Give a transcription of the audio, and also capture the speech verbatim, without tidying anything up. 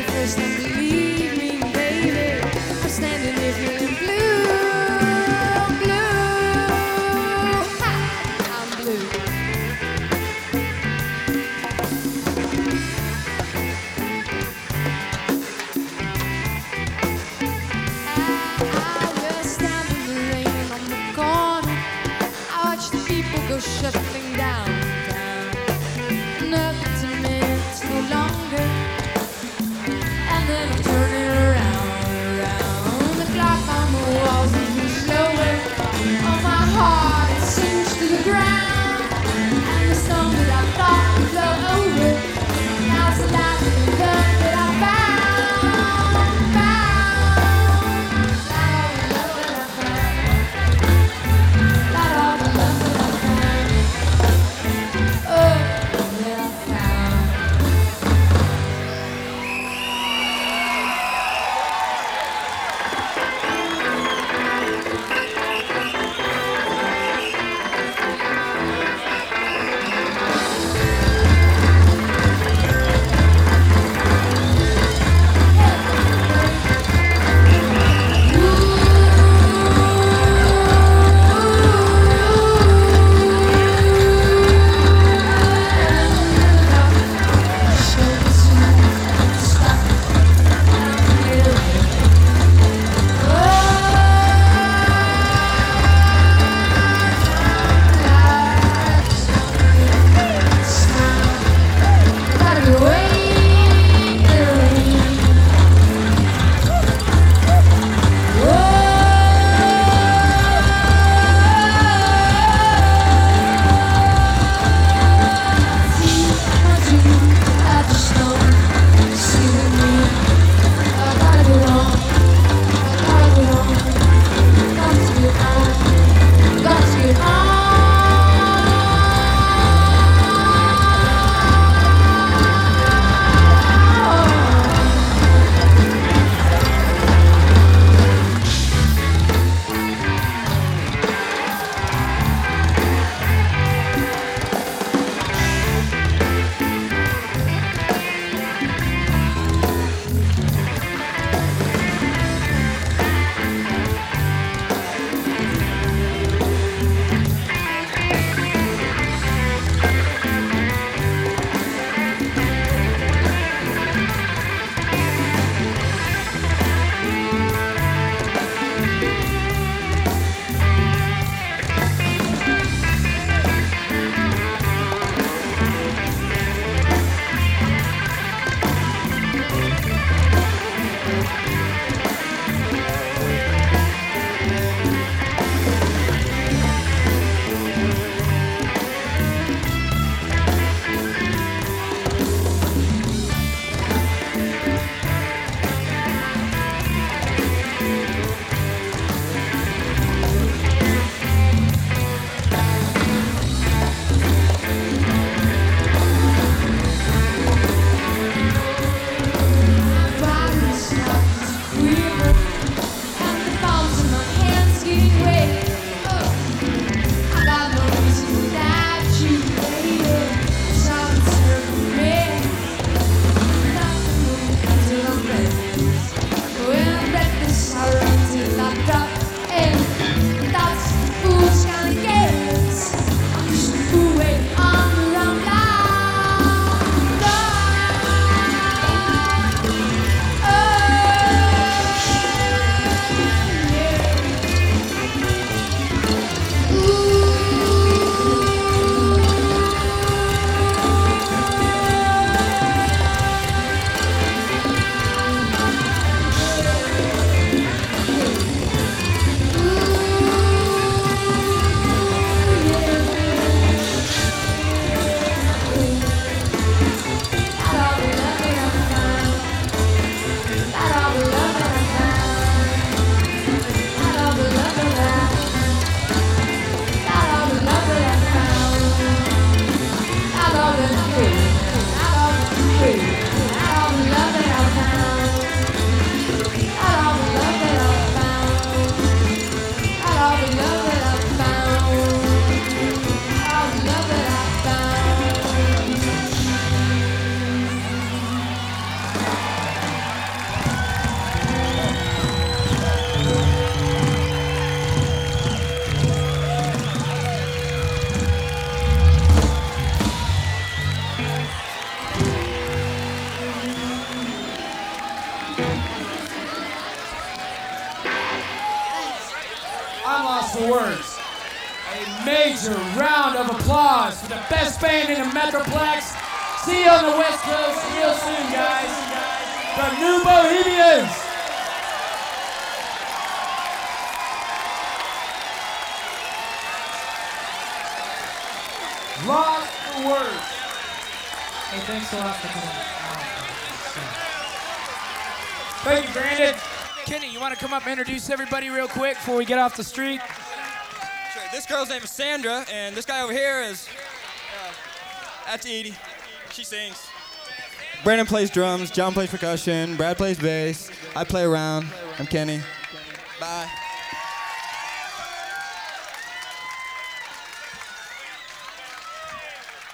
first and believe me, baby, I'm standing here feeling blue, blue. Ha! I'm blue. I will stand in the rain on the corner. I watch the people go shuffling downtown. Nothing to me, it's no longer. And then I'm I'm lost for words. A major round of applause for the best band in the Metroplex. See you on the West Coast real soon, guys. The New Bohemians. Lost for words. Hey, thanks a lot for coming. Thank you, Brandon. Kenny, you want to come up and introduce everybody real quick before we get off the street? Sure. This girl's name is Sandra, and this guy over here is, uh, that's Edie. She sings. Brandon plays drums, John plays percussion, Brad plays bass, I play around. I'm Kenny. Bye.